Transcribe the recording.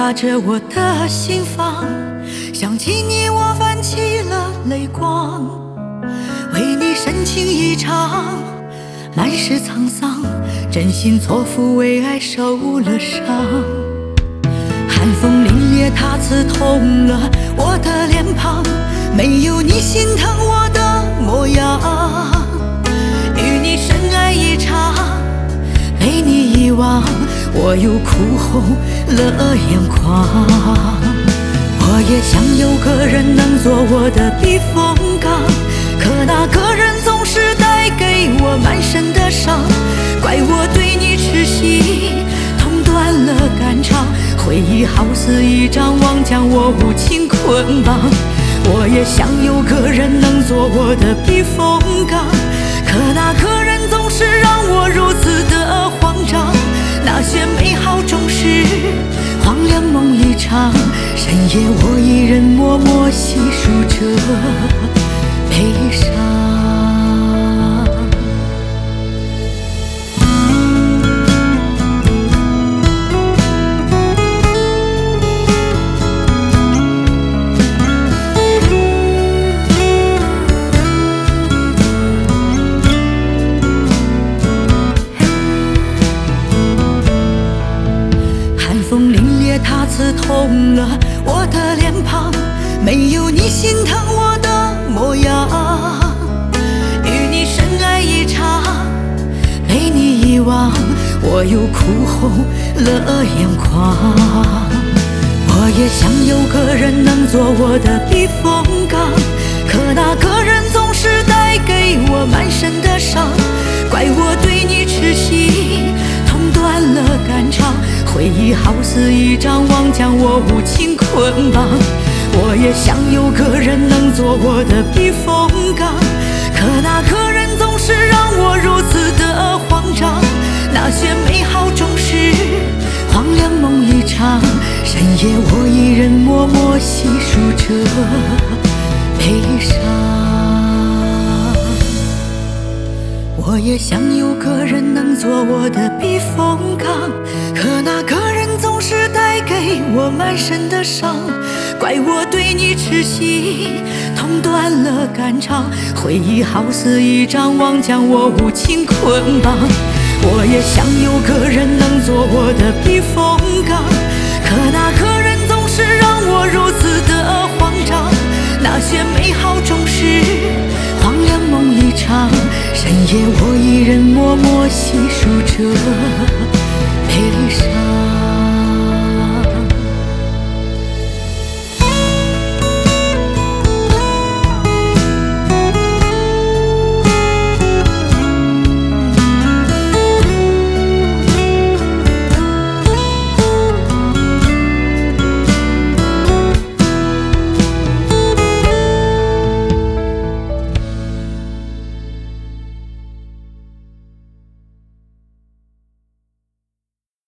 擦着我的心房，想起你我泛起了泪光，为你深情一场，满是沧桑，真心错付为爱受了伤。寒风凛冽，它刺痛了我的脸庞，没有你心疼我的模样。与你深爱一场，被你遗忘，我又哭红了眼眶。我也想有个人能做我的避风港，可那个人总是带给我满身的伤。怪我对你痴心，痛断了肝肠，回忆好似一张网，将我无情捆绑。我也想有个人能做我的避风港，可那个人总是让我如此的慌张。那些美好总是荒凉梦一场，深夜我一人默默细数着悲伤。风凛冽，它刺痛了我的脸庞，没有你心疼我的模样。与你深爱一场，被你遗忘，我又哭红了眼眶。我也想有个人能做我的避风港，可那个人总是带给我满身的伤。怪我对你痴心，痛断了肝肠，回忆好似一张网，将我无情捆绑。我也想有个人能做我的避风港，可那个人总是让我如此的慌张。那些美好总是荒凉梦一场，深夜我一人默默细数着悲伤。我也想有个人能做我的避风港，可那个人总是带给我满身的伤。怪我对你痴心，痛断了肝肠，回忆好似一张网，将我无情捆绑。我也想有个人能做我的避风港，可那个人总是让我如此的慌张。那些美好总是荒凉梦一场，深夜我一人默默细数着